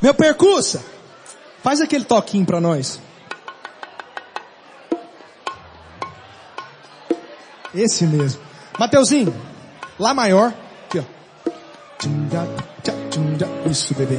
Meu percussa, faz aquele toquinho pra nós. Esse mesmo. Mateuzinho, Lá maior. Aqui, ó. Isso, bebê.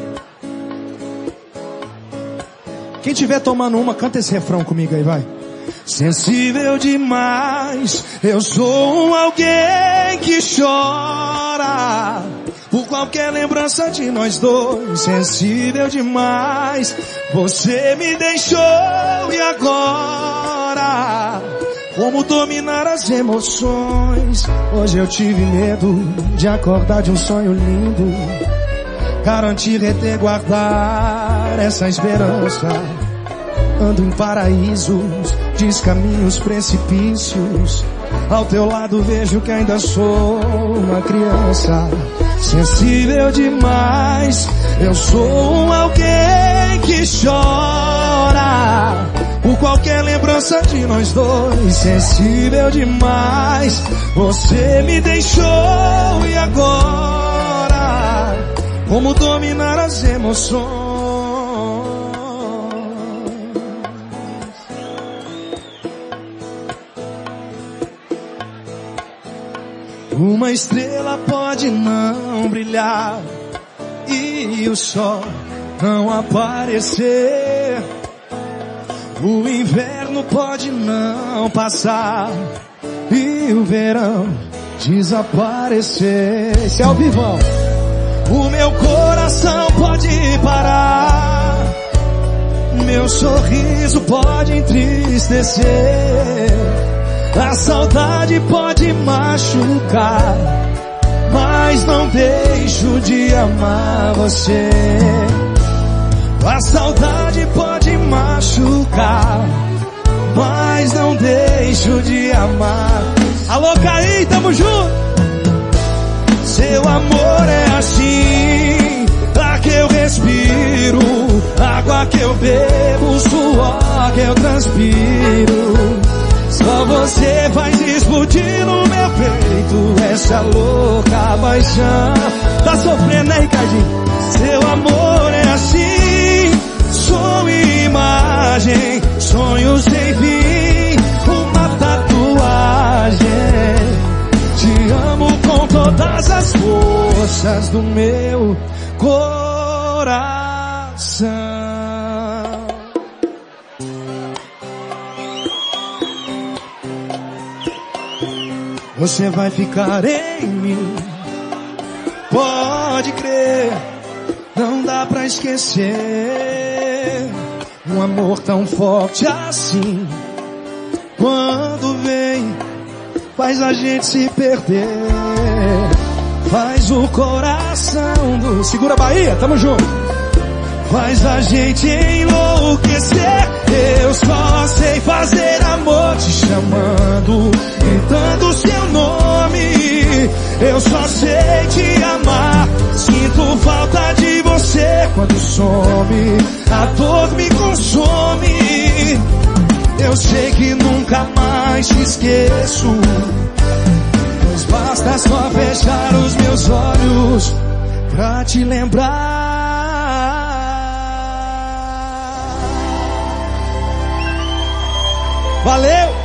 Quem tiver tomando uma, canta esse refrão comigo aí, vai. Sensível demais, eu sou alguém que chora por qualquer lembrança de nós dois. Sensível demais, você me deixou e agora? Como dominar as emoções? Hoje eu tive medo de acordar de um sonho lindo. Garantir, reter, guardar essa esperança. Ando em paraísos, descaminhos, precipícios. Ao teu lado vejo que ainda sou uma criança. Sensível demais, eu sou alguém que chora por qualquer lembrança de nós dois. Sensível demais, você me deixou e agora? Como dominar as emoções? Uma estrela pode não brilhar e o sol não aparecer. O inverno pode não passar e o verão desaparecer. Esse é o vivão. O meu coração pode parar, meu sorriso pode entristecer, a saudade pode machucar, mas não deixo de amar você. A saudade pode machucar, mas não deixo de amar. Alô, Caí, tamo junto! Seu amor é assim, a que eu respiro, água que eu bebo, suor que eu transpiro. Só você faz explodir no meu peito essa louca paixão. Tá sofrendo, né, Ricardinho? Seu amor é assim, som e imagem, sonhos sem fim, uma tatuagem. Te amo com todas as forças do meu coração. Você vai ficar em mim, pode crer, não dá pra esquecer. Um amor tão forte assim, quando vem, faz a gente se perder. Faz o coração do... Segura a Bahia, tamo junto. Faz a gente enlouquecer. Eu só sei fazer amor te chamando, gritando seu nome. Eu só sei te amar, sinto falta de você quando some. A dor me consome, eu sei que nunca mais te esqueço, pois basta só fechar os meus olhos pra te lembrar. Valeu!